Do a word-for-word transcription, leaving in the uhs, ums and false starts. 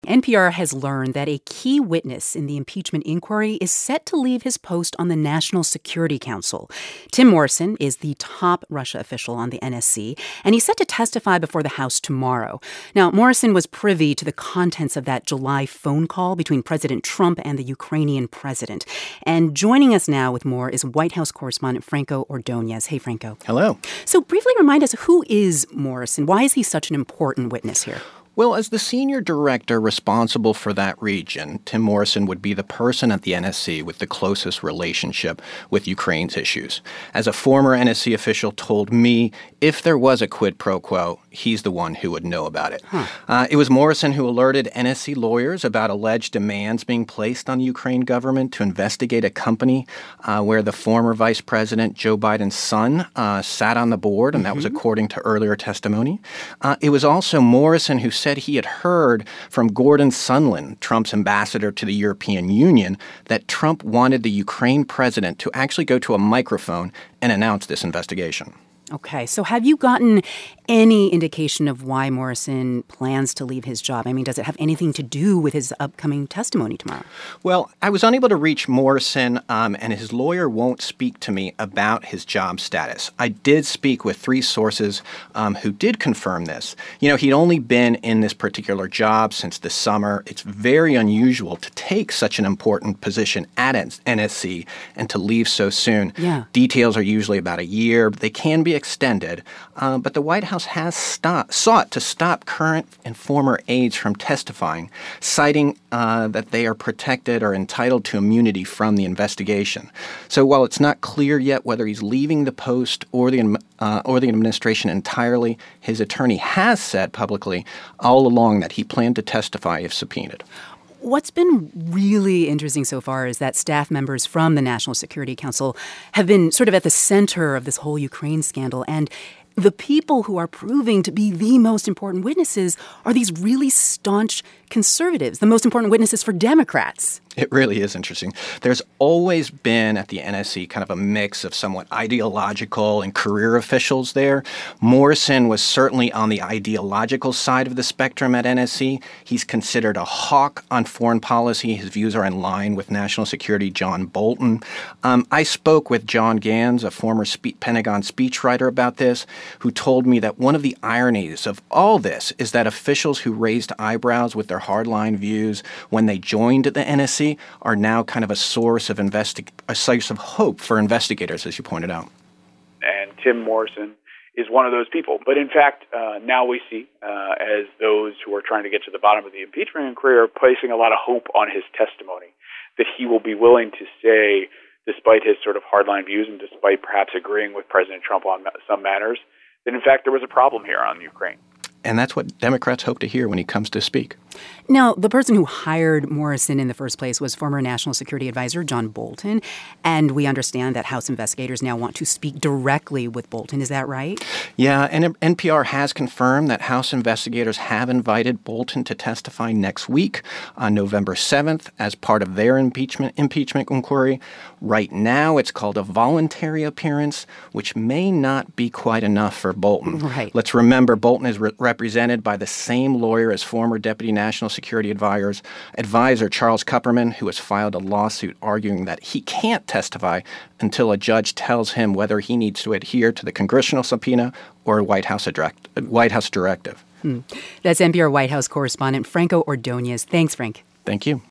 N P R has learned that a key witness in the impeachment inquiry is set to leave his post on the National Security Council. Tim Morrison is the top Russia official on the N S C, and he's set to testify before the House tomorrow. Now, Morrison was privy to the contents of that July phone call between President Trump and the Ukrainian president. And joining us now with more is White House correspondent Franco Ordonez. Hey, Franco. Hello. So briefly remind us, who is Morrison? Why is he such an important witness here? Well, as the senior director responsible for that region, Tim Morrison would be the person at the N S C with the closest relationship with Ukraine's issues. As a former N S C official told me, if there was a quid pro quo, he's the one who would know about it. Huh. Uh, it was Morrison who alerted N S C lawyers about alleged demands being placed on the Ukraine government to investigate a company uh, where the former Vice President Joe Biden's son uh, sat on the board, and mm-hmm. that was according to earlier testimony. Uh, it was also Morrison who said he had heard from Gordon Sondland, Trump's ambassador to the European Union, that Trump wanted the Ukraine president to actually go to a microphone and announce this investigation. Okay, so have you gotten any indication of why Morrison plans to leave his job? I mean, does it have anything to do with his upcoming testimony tomorrow? Well, I was unable to reach Morrison, um, and his lawyer won't speak to me about his job status. I did speak with three sources um, who did confirm this. You know, he'd only been in this particular job since the summer. It's very unusual to take such an important position at N S C and to leave so soon. Yeah. Details are usually about a year. They can be extended, uh, but the White House has stop, sought to stop current and former aides from testifying, citing uh, that they are protected or entitled to immunity from the investigation. So while it's not clear yet whether he's leaving the post or the uh, or the administration entirely, his attorney has said publicly all along that he planned to testify if subpoenaed. What's been really interesting so far is that staff members from the National Security Council have been sort of at the center of this whole Ukraine scandal. And the people who are proving to be the most important witnesses are these really staunch conservatives, the most important witnesses for Democrats. It really is interesting. There's always been at the N S C kind of a mix of somewhat ideological and career officials there. Morrison was certainly on the ideological side of the spectrum at N S C. He's considered a hawk on foreign policy. His views are in line with national security John Bolton. Um, I spoke with John Gans, a former spe- Pentagon speechwriter, about this, who told me that one of the ironies of all this is that officials who raised eyebrows with their hardline views when they joined the N S C are now kind of a source of investi- a source of hope for investigators, as you pointed out. And Tim Morrison is one of those people. But in fact, uh, now we see, uh, as those who are trying to get to the bottom of the impeachment inquiry are placing a lot of hope on his testimony, that he will be willing to say, despite his sort of hardline views and despite perhaps agreeing with President Trump on some matters, that in fact there was a problem here on Ukraine. And that's what Democrats hope to hear when he comes to speak. Now, the person who hired Morrison in the first place was former National Security Advisor John Bolton. And we understand that House investigators now want to speak directly with Bolton. Is that right? Yeah, and N P R has confirmed that House investigators have invited Bolton to testify next week on November seventh as part of their impeachment impeachment inquiry. Right now, it's called a voluntary appearance, which may not be quite enough for Bolton. Right. Let's remember Bolton is re- represented by the same lawyer as former Deputy National Security Advisor, advisor Charles Kupperman, who has filed a lawsuit arguing that he can't testify until a judge tells him whether he needs to adhere to the congressional subpoena or a White House, direct, White House directive. Hmm. That's N P R White House correspondent Franco Ordonez. Thanks, Frank. Thank you.